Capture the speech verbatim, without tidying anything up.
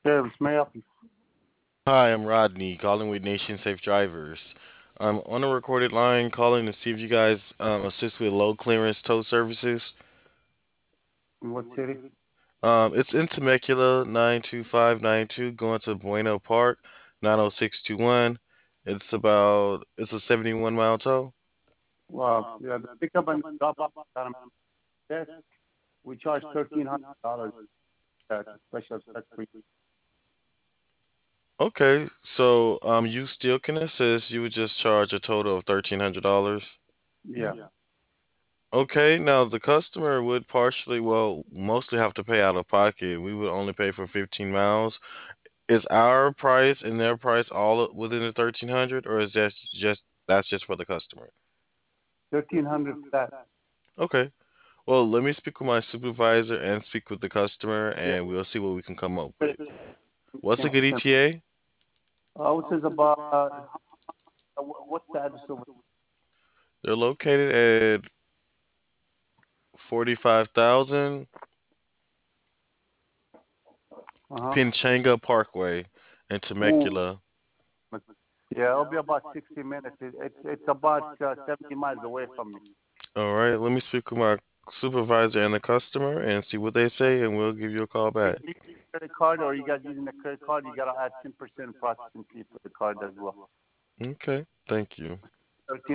Service, may I help you? Hi, I'm Rodney, calling with Nation Safe Drivers. I'm on a recorded line calling to see if you guys um, assist with low clearance tow services. In what city? Um, it's in Temecula, nine two five nine two, going to Bueno Park, nine oh six two one. It's about, it's a seventy-one mile tow. Well, yeah, the pickup and drop off got 'em there. We charge thirteen hundred dollars. That's a special check for you. Okay, so um, you still can assist. You would just charge a total of thirteen hundred dollars. Yeah, Okay, now the customer would partially, well, mostly have to pay out of pocket. We would only pay for fifteen miles. Is our price and their price all within the thirteen hundred, or is that just that's just for the customer? thirteen hundred flat. Okay. Well, let me speak with my supervisor and speak with the customer, Yeah, and we'll see what we can come up credit with. What's a can good can. E T A? Uh, which is about uh, wh- what's the address over? They're located at forty-five thousand Uh huh. Pinchanga Parkway in Ooh, Temecula. yeah, it'll be about sixty minutes. It, it's it's about uh, seventy miles away from me. All right, let me speak with my supervisor and the customer and see what they say, and we'll give you a call If back. you use credit card or you guys using a credit card, you gotta add ten percent processing fee for the card as well. Okay, thank you. Thirteen